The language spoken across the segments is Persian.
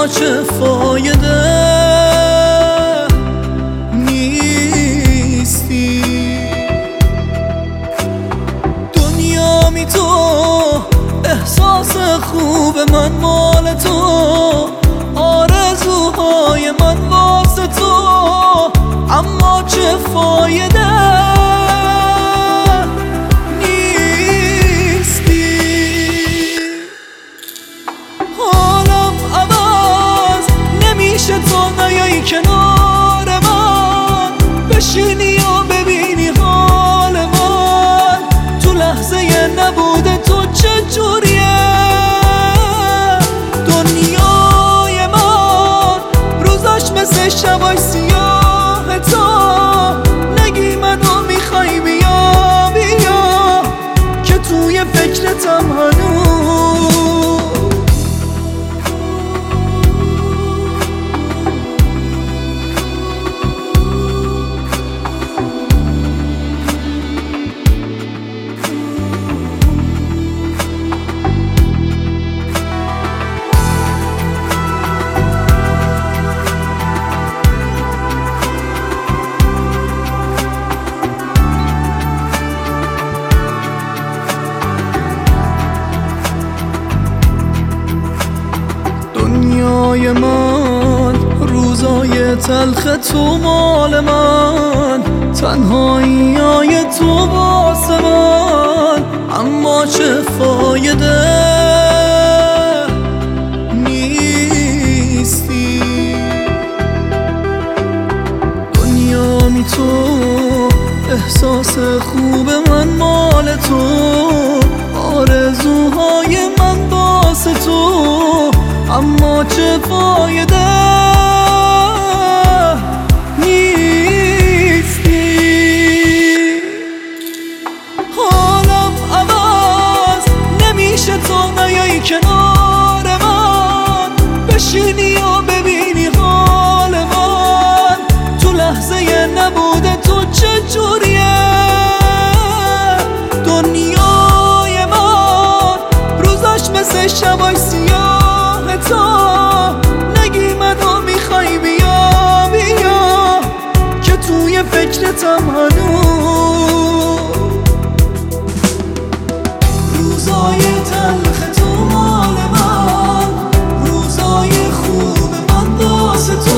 اما چه فایده نیستی. دنیا می تو احساس خوب من مال تو، آرزوهای من واسه تو، اما چه فایده نیستی. حالم عوض نمیشه تا نیایی کنار من، بشینی و ببینی حال من تو لحظه نبوده تو چجوریه. دنیای من روزاش مثل شبای سیاه، تا نگی منو میخوای بیا بیا که توی فکرتم هنوز. دنیای من روزای تلخ تو مال من، تنهاییای تو واسه من، اما چه فایده نیستی. دنیا می تو احساس خوب من مال تو، آرزوهای من واسه تو، اما چه فایده نیستی. حالم عوض نمیشه تا نیایی کنار من، بشینی و ببینی حال من تو لحظه نبوده تو چجوریه. دنیای من روزاش مثل شبای سیاه، تا نگی منو میخوای بیا بیا که توی فکرتم هنوز. روزای تلخ تو مال من، روزای خوب من واسه تو،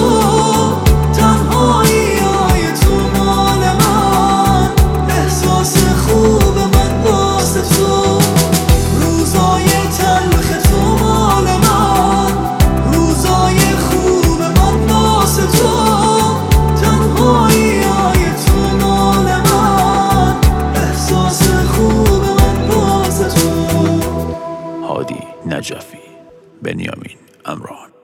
تنهاییای تو مال من، احساس خوب من واسه تو. روزای تلخ تو مال من، روزای خوب من واسه تو، تنهاییای تو مال من، احساس خوب من واسه تو. هادی نجفی، بنیامین امران.